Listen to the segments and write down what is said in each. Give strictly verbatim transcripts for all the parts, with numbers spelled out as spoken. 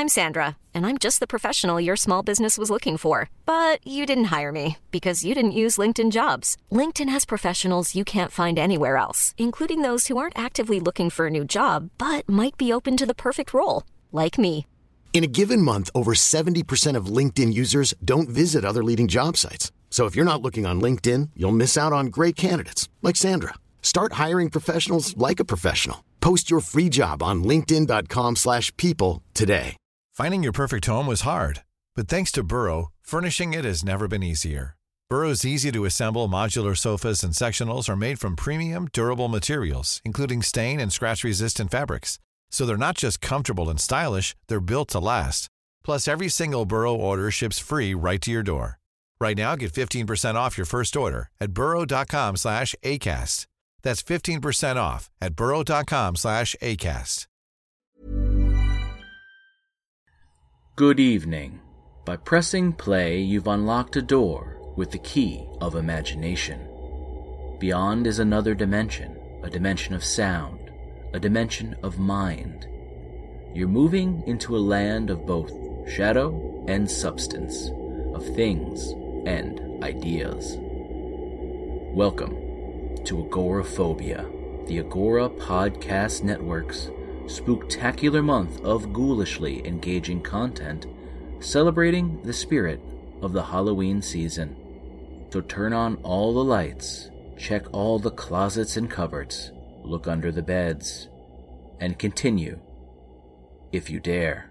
I'm Sandra, and I'm just the professional your small business was looking for. But you didn't hire me because you didn't use LinkedIn Jobs. LinkedIn has professionals you can't find anywhere else, including those who aren't actively looking for a new job, but might be open to the perfect role, like me. In a given month, over seventy percent of LinkedIn users don't visit other leading job sites. So if you're not looking on LinkedIn, you'll miss out on great candidates like Sandra. Start hiring professionals like a professional. Post your free job on linkedin dot com slash people today. Finding your perfect home was hard, but thanks to Burrow, furnishing it has never been easier. Burrow's easy-to-assemble modular sofas and sectionals are made from premium, durable materials, including stain and scratch-resistant fabrics. So they're not just comfortable and stylish, they're built to last. Plus, every single Burrow order ships free right to your door. Right now, get fifteen percent off your first order at burrow dot com slash ACAST. That's fifteen percent off at burrow dot com slash ACAST. Good evening. By pressing play, you've unlocked a door with the key of imagination. Beyond is another dimension, a dimension of sound, a dimension of mind. You're moving into a land of both shadow and substance, of things and ideas. Welcome to Agoraphobia, the Agora Podcast Network's spooktacular month of ghoulishly engaging content celebrating the spirit of the Halloween season. So turn on all the lights, check all the closets and cupboards, look under the beds, and continue, if you dare.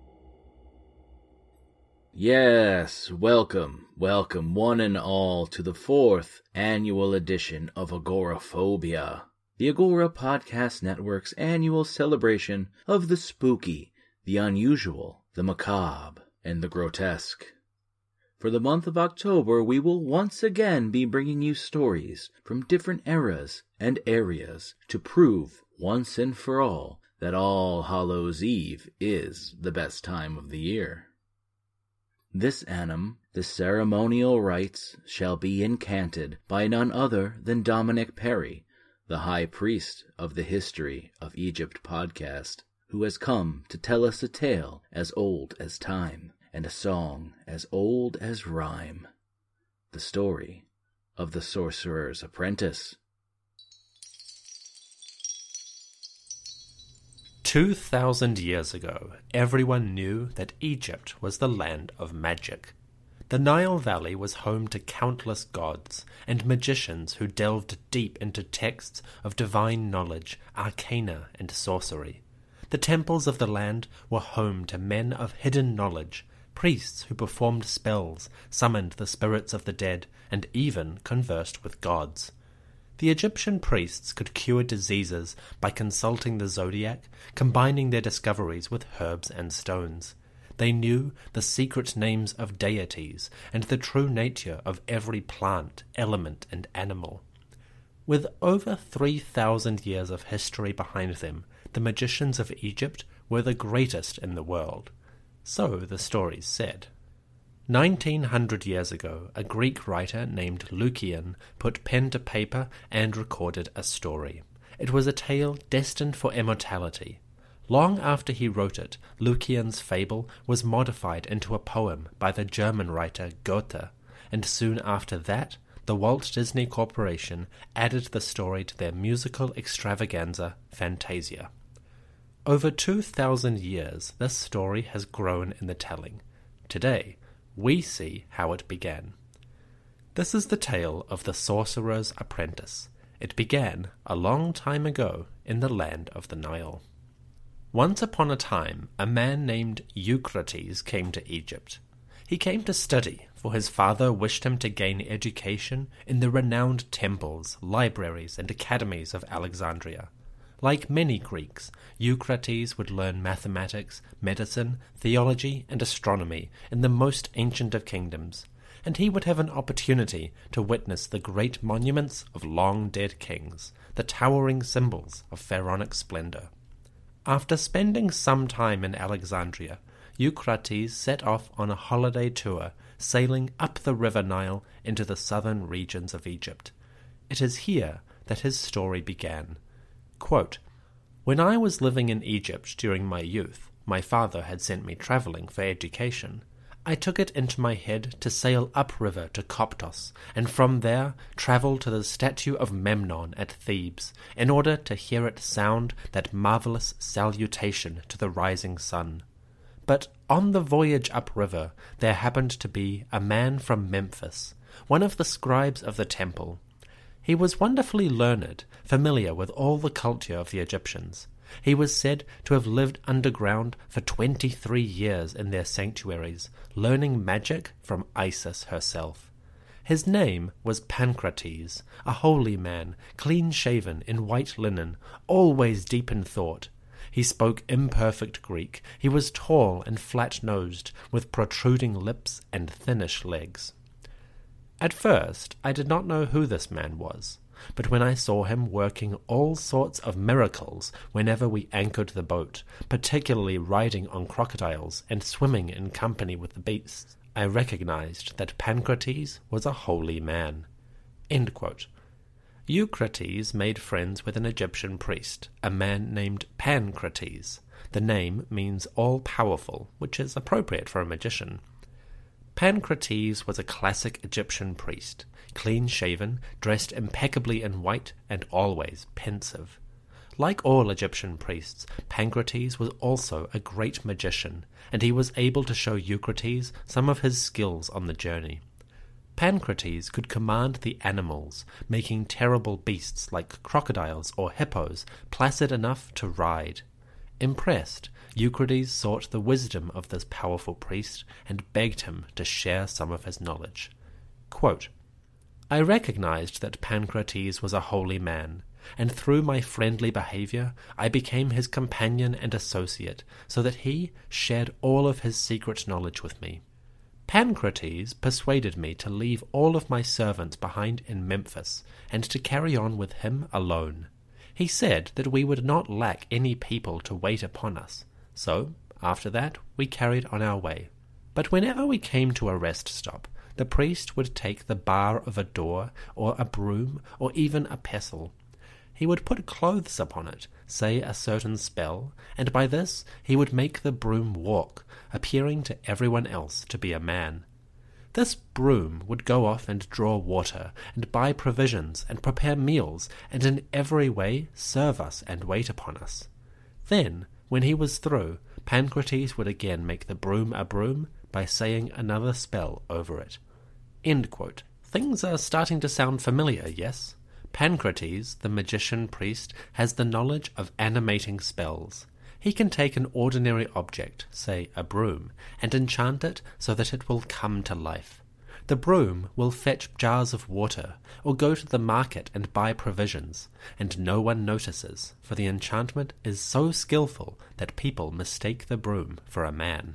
Yes, welcome, welcome one and all to the fourth annual edition of Agoraphobia, the Agora Podcast Network's annual celebration of the spooky, the unusual, the macabre, and the grotesque. For the month of October, we will once again be bringing you stories from different eras and areas to prove once and for all that All Hallows' Eve is the best time of the year. This annum, the ceremonial rites shall be incanted by none other than Dominic Perry, the High Priest of the History of Egypt podcast, who has come to tell us a tale as old as time and a song as old as rhyme. The story of the Sorcerer's Apprentice. Two thousand years ago, everyone knew that Egypt was the land of magic. The Nile Valley was home to countless gods and magicians who delved deep into texts of divine knowledge, arcana, and sorcery. The temples of the land were home to men of hidden knowledge, priests who performed spells, summoned the spirits of the dead, and even conversed with gods. The Egyptian priests could cure diseases by consulting the zodiac, combining their discoveries with herbs and stones. They knew the secret names of deities and the true nature of every plant, element, and animal. With over three thousand years of history behind them, the magicians of Egypt were the greatest in the world. So the stories said. Nineteen hundred years ago, a Greek writer named Lucian put pen to paper and recorded a story. It was a tale destined for immortality. Long after he wrote it, Lucian's fable was modified into a poem by the German writer Goethe, and soon after that, the Walt Disney Corporation added the story to their musical extravaganza, Fantasia. Over two thousand years, this story has grown in the telling. Today, we see how it began. This is the tale of the Sorcerer's Apprentice. It began a long time ago in the land of the Nile. Once upon a time, a man named Eucrates came to Egypt. He came to study, for his father wished him to gain education in the renowned temples, libraries, and academies of Alexandria. Like many Greeks, Eucrates would learn mathematics, medicine, theology, and astronomy in the most ancient of kingdoms, and he would have an opportunity to witness the great monuments of long-dead kings, the towering symbols of pharaonic splendor. After spending some time in Alexandria, Eucrates set off on a holiday tour, sailing up the river Nile into the southern regions of Egypt. It is here that his story began. Quote, "When I was living in Egypt during my youth, my father had sent me travelling for education, I took it into my head to sail upriver to Koptos, and from there travel to the statue of Memnon at Thebes, in order to hear it sound that marvellous salutation to the rising sun. But on the voyage upriver there happened to be a man from Memphis, one of the scribes of the temple. He was wonderfully learned, familiar with all the culture of the Egyptians. He was said to have lived underground for twenty-three years in their sanctuaries, learning magic from Isis herself. His name was Pancrates, a holy man, clean-shaven, in white linen, always deep in thought. He spoke imperfect Greek. He was tall and flat-nosed, with protruding lips and thinnish legs. At first I did not know who this man was, but when I saw him working all sorts of miracles whenever we anchored the boat, particularly riding on crocodiles and swimming in company with the beasts, I recognized that Pancrates was a holy man." End quote. Eucrates made friends with an Egyptian priest, a man named Pancrates. The name means all-powerful, which is appropriate for a magician. Pancrates was a classic Egyptian priest, clean-shaven, dressed impeccably in white, and always pensive. Like all Egyptian priests, Pancrates was also a great magician, and he was able to show Eucrates some of his skills on the journey. Pancrates could command the animals, making terrible beasts like crocodiles or hippos placid enough to ride. Impressed, Eucrates sought the wisdom of this powerful priest and begged him to share some of his knowledge. Quote, "I recognized that Pancrates was a holy man, and through my friendly behavior I became his companion and associate, so that he shared all of his secret knowledge with me. Pancrates persuaded me to leave all of my servants behind in Memphis, and to carry on with him alone. He said that we would not lack any people to wait upon us, so after that we carried on our way. But whenever we came to a rest stop, the priest would take the bar of a door, or a broom, or even a pestle. He would put clothes upon it, say a certain spell, and by this he would make the broom walk, appearing to everyone else to be a man. This broom would go off and draw water, and buy provisions, and prepare meals, and in every way serve us and wait upon us. Then, when he was through, Pancrates would again make the broom a broom by saying another spell over it." End quote. Things are starting to sound familiar, yes? Pancrates, the magician priest, has the knowledge of animating spells. He can take an ordinary object, say a broom, and enchant it so that it will come to life. The broom will fetch jars of water, or go to the market and buy provisions, and no one notices, for the enchantment is so skillful that people mistake the broom for a man.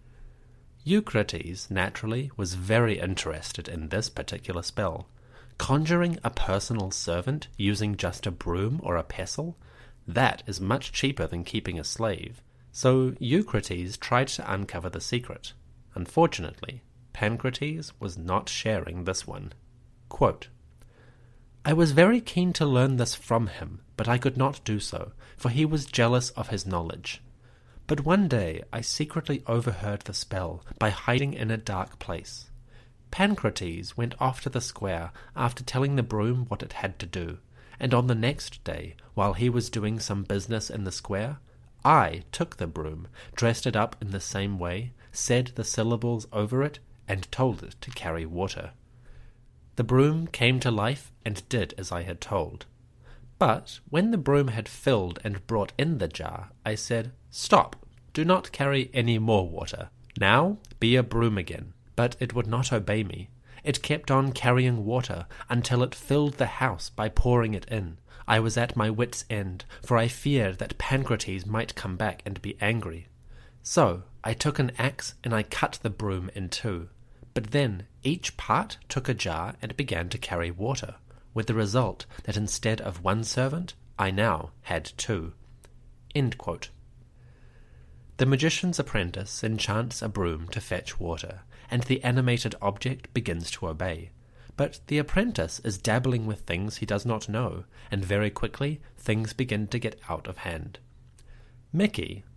Eucrates, naturally, was very interested in this particular spell. Conjuring a personal servant using just a broom or a pestle? That is much cheaper than keeping a slave, so Eucrates tried to uncover the secret. Unfortunately, Pancrates was not sharing this one. Quote, "I was very keen to learn this from him, but I could not do so, for he was jealous of his knowledge. But one day I secretly overheard the spell by hiding in a dark place. Pancrates went off to the square after telling the broom what it had to do, and on the next day, while he was doing some business in the square, I took the broom, dressed it up in the same way, said the syllables over it, and told it to carry water. The broom came to life and did as I had told. But when the broom had filled and brought in the jar, I said, 'Stop, do not carry any more water. Now be a broom again.' But it would not obey me. It kept on carrying water until it filled the house by pouring it in. I was at my wit's end, for I feared that Pancrates might come back and be angry. So I took an axe and I cut the broom in two. But then each part took a jar and began to carry water, with the result that instead of one servant, I now had two." End quote. The magician's apprentice enchants a broom to fetch water, and the animated object begins to obey. But the apprentice is dabbling with things he does not know, and very quickly things begin to get out of hand. Mickey,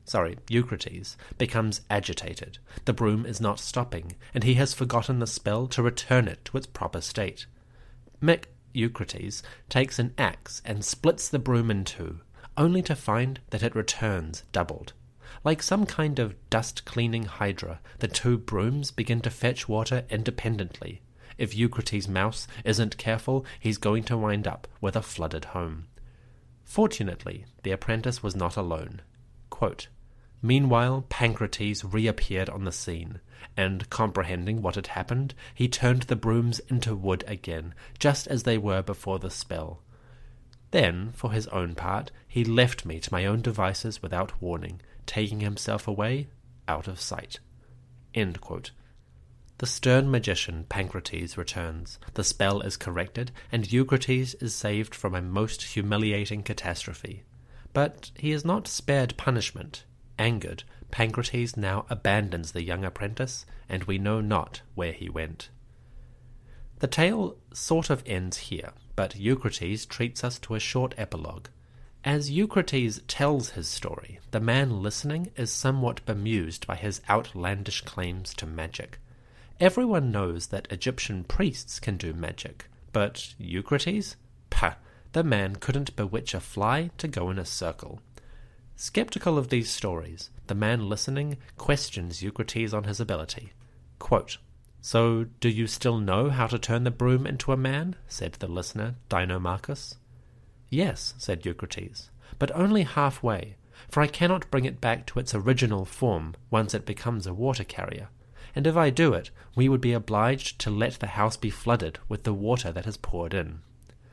sorry, Eucrates, becomes agitated. The broom is not stopping, and he has forgotten the spell to return it to its proper state. Mick Eucrates takes an axe and splits the broom in two, only to find that it returns doubled. Like some kind of dust-cleaning hydra, the two brooms begin to fetch water independently. If Eucrates' mouse isn't careful, he's going to wind up with a flooded home. Fortunately, the apprentice was not alone. Quote, "Meanwhile, Pancrates reappeared on the scene, and, comprehending what had happened, he turned the brooms into wood again, just as they were before the spell. Then, for his own part, he left me to my own devices without warning, taking himself away out of sight." End quote. The stern magician Pancrates returns, the spell is corrected, and Eucrates is saved from a most humiliating catastrophe. But he is not spared punishment. Angered, Pancrates now abandons the young apprentice, and we know not where he went. The tale sort of ends here, but Eucrates treats us to a short epilogue. As Eucrates tells his story, the man listening is somewhat bemused by his outlandish claims to magic. Everyone knows that Egyptian priests can do magic, but Eucrates? Pah! The man couldn't bewitch a fly to go in a circle. Skeptical of these stories, the man listening questions Eucrates on his ability. Quote, "So, do you still know how to turn the broom into a man?" said the listener, Dinomachus. "Yes," said Eucrates, "but only halfway, for I cannot bring it back to its original form once it becomes a water carrier. And if I do it, we would be obliged to let the house be flooded with the water that has poured in."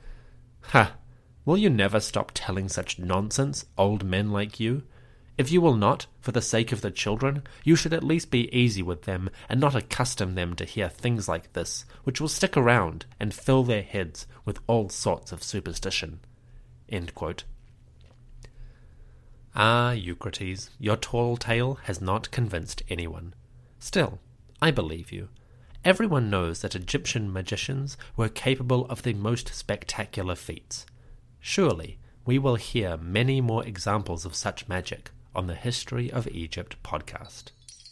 "Ha! Will you never stop telling such nonsense, old men like you? If you will not, for the sake of the children, you should at least be easy with them and not accustom them to hear things like this, which will stick around and fill their heads with all sorts of superstition." End quote. Ah, Eucrates, your tall tale has not convinced anyone. Still, I believe you. Everyone knows that Egyptian magicians were capable of the most spectacular feats. Surely, we will hear many more examples of such magic on the History of Egypt podcast.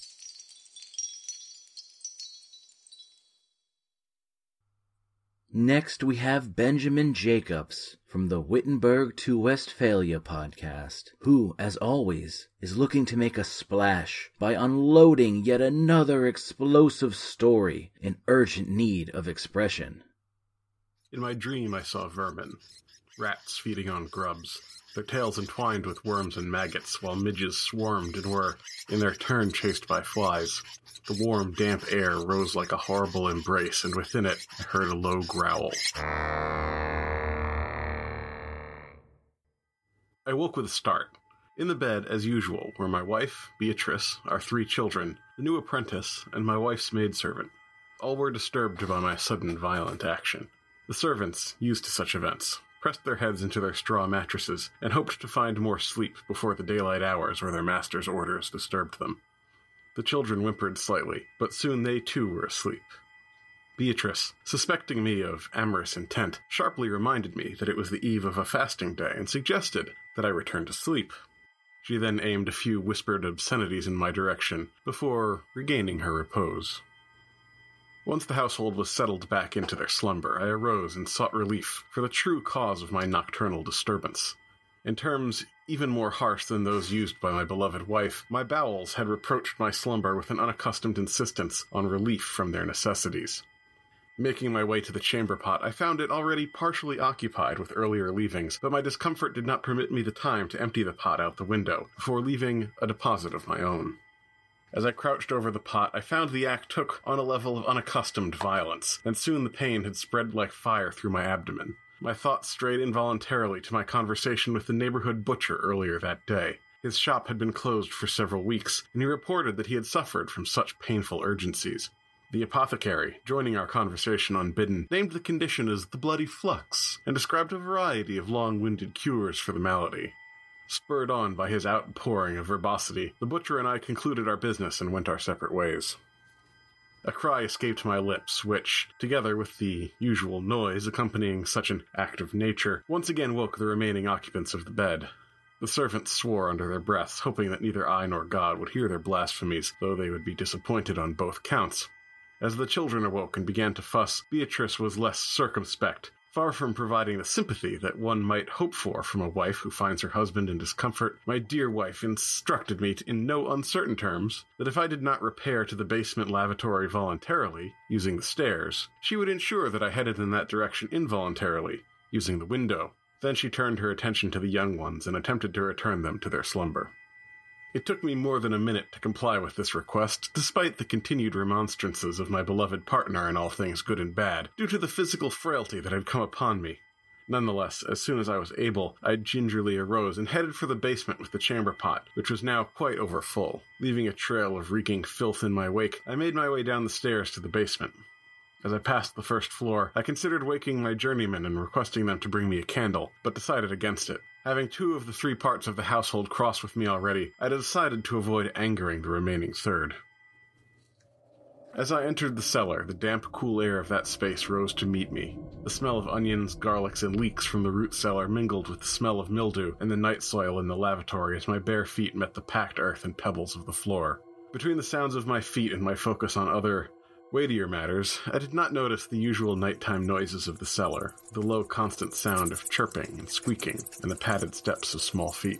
Next, we have Benjamin Jacobs from the Wittenberg to Westphalia podcast, who, as always, is looking to make a splash by unloading yet another explosive story in urgent need of expression. In my dream I saw vermin, rats feeding on grubs, their tails entwined with worms and maggots, while midges swarmed and were, in their turn, chased by flies. The warm, damp air rose like a horrible embrace, and within it I heard a low growl. I woke with a start. In the bed, as usual, were my wife, Beatrice, our three children, the new apprentice, and my wife's maidservant. All were disturbed by my sudden violent action. The servants, used to such events, pressed their heads into their straw mattresses, and hoped to find more sleep before the daylight hours or their master's orders disturbed them. The children whimpered slightly, but soon they too were asleep. Beatrice, suspecting me of amorous intent, sharply reminded me that it was the eve of a fasting day and suggested that I return to sleep. She then aimed a few whispered obscenities in my direction before regaining her repose. Once the household was settled back into their slumber, I arose and sought relief for the true cause of my nocturnal disturbance. In terms even more harsh than those used by my beloved wife, my bowels had reproached my slumber with an unaccustomed insistence on relief from their necessities. Making my way to the chamber pot, I found it already partially occupied with earlier leavings, but my discomfort did not permit me the time to empty the pot out the window, before leaving a deposit of my own. As I crouched over the pot, I found the act took on a level of unaccustomed violence, and soon the pain had spread like fire through my abdomen. My thoughts strayed involuntarily to my conversation with the neighborhood butcher earlier that day. His shop had been closed for several weeks, and he reported that he had suffered from such painful urgencies. The apothecary, joining our conversation unbidden, named the condition as the bloody flux, and described a variety of long-winded cures for the malady. Spurred on by his outpouring of verbosity, the butcher and I concluded our business and went our separate ways. A cry escaped my lips, which, together with the usual noise accompanying such an act of nature, once again woke the remaining occupants of the bed. The servants swore under their breaths, hoping that neither I nor God would hear their blasphemies, though they would be disappointed on both counts. As the children awoke and began to fuss, Beatrice was less circumspect, far from providing the sympathy that one might hope for from a wife who finds her husband in discomfort. My dear wife instructed me in no uncertain terms that if I did not repair to the basement lavatory voluntarily, using the stairs, she would ensure that I headed in that direction involuntarily, using the window. Then she turned her attention to the young ones and attempted to return them to their slumber. It took me more than a minute to comply with this request, despite the continued remonstrances of my beloved partner in all things good and bad, due to the physical frailty that had come upon me. Nonetheless, as soon as I was able, I gingerly arose and headed for the basement with the chamber pot, which was now quite overfull. Leaving a trail of reeking filth in my wake, I made my way down the stairs to the basement. As I passed the first floor, I considered waking my journeymen and requesting them to bring me a candle, but decided against it. Having two of the three parts of the household cross with me already, I decided to avoid angering the remaining third. As I entered the cellar, the damp, cool air of that space rose to meet me. The smell of onions, garlics, and leeks from the root cellar mingled with the smell of mildew and the night soil in the lavatory as my bare feet met the packed earth and pebbles of the floor. Between the sounds of my feet and my focus on other, weightier matters, I did not notice the usual nighttime noises of the cellar, the low constant sound of chirping and squeaking, and the padded steps of small feet.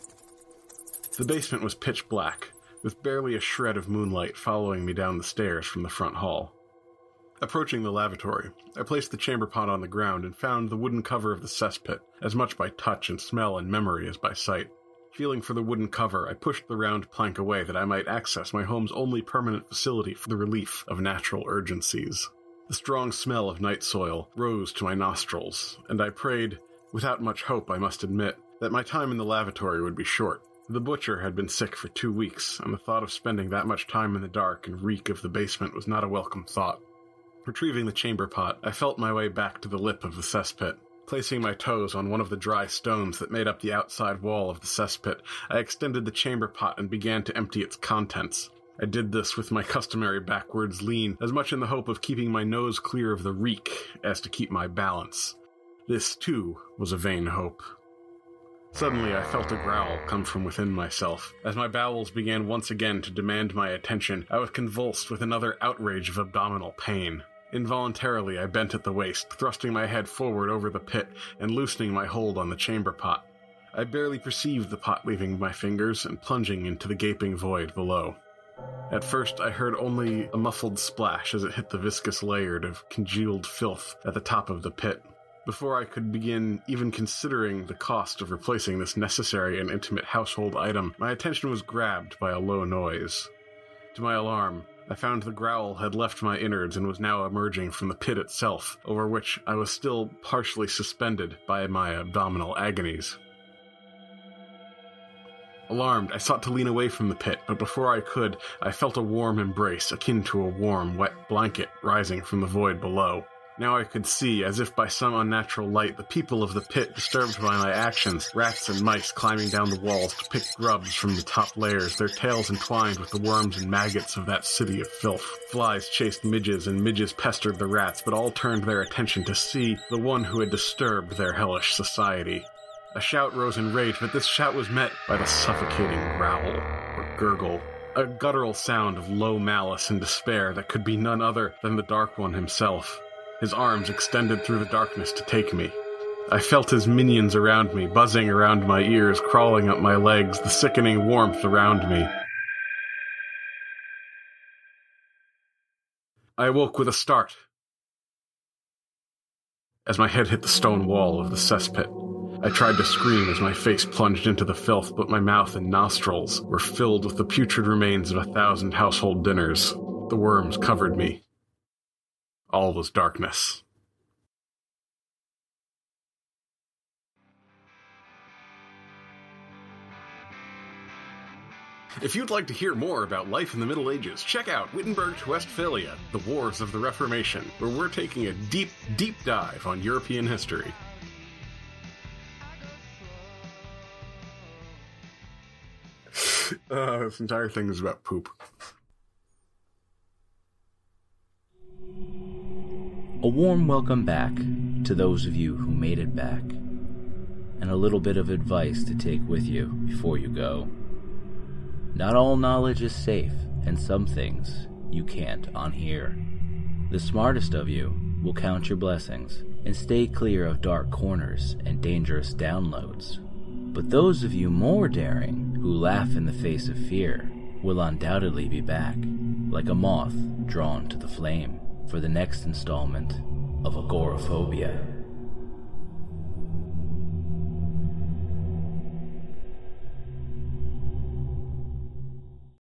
The basement was pitch black, with barely a shred of moonlight following me down the stairs from the front hall. Approaching the lavatory, I placed the chamber pot on the ground and found the wooden cover of the cesspit, as much by touch and smell and memory as by sight. Feeling for the wooden cover, I pushed the round plank away that I might access my home's only permanent facility for the relief of natural urgencies. The strong smell of night soil rose to my nostrils, and I prayed, without much hope I must admit, that my time in the lavatory would be short. The butcher had been sick for two weeks, and the thought of spending that much time in the dark and reek of the basement was not a welcome thought. Retrieving the chamber pot, I felt my way back to the lip of the cesspit. Placing my toes on one of the dry stones that made up the outside wall of the cesspit, I extended the chamber pot and began to empty its contents. I did this with my customary backwards lean, as much in the hope of keeping my nose clear of the reek as to keep my balance. This, too, was a vain hope. Suddenly I felt a growl come from within myself. As my bowels began once again to demand my attention, I was convulsed with another outrage of abdominal pain. Involuntarily, I bent at the waist, thrusting my head forward over the pit and loosening my hold on the chamber pot. I barely perceived the pot leaving my fingers and plunging into the gaping void below. At first, I heard only a muffled splash as it hit the viscous layer of congealed filth at the top of the pit. Before I could begin even considering the cost of replacing this necessary and intimate household item, my attention was grabbed by a low noise. To my alarm, I found the growl had left my innards and was now emerging from the pit itself, over which I was still partially suspended by my abdominal agonies. Alarmed, I sought to lean away from the pit, but before I could, I felt a warm embrace akin to a warm, wet blanket rising from the void below. Now I could see, as if by some unnatural light, the people of the pit disturbed by my actions, rats and mice climbing down the walls to pick grubs from the top layers, their tails entwined with the worms and maggots of that city of filth. Flies chased midges, and midges pestered the rats, but all turned their attention to see the one who had disturbed their hellish society. A shout rose in rage, but this shout was met by the suffocating growl, or gurgle, a guttural sound of low malice and despair that could be none other than the Dark One himself. His arms extended through the darkness to take me. I felt his minions around me, buzzing around my ears, crawling up my legs, the sickening warmth around me. I awoke with a start. As my head hit the stone wall of the cesspit, I tried to scream as my face plunged into the filth, but my mouth and nostrils were filled with the putrid remains of a thousand household dinners. The worms covered me. All was darkness. If you'd like to hear more about life in the Middle Ages, check out Wittenberg to Westphalia, The Wars of the Reformation, where we're taking a deep, deep dive on European history. uh, this entire thing is about poop. A warm welcome back to those of you who made it back, and a little bit of advice to take with you before you go. Not all knowledge is safe, and some things you can't unhear. The smartest of you will count your blessings and stay clear of dark corners and dangerous downloads. But those of you more daring, who laugh in the face of fear, will undoubtedly be back, like a moth drawn to the flame, for the next installment of Agoraphobia.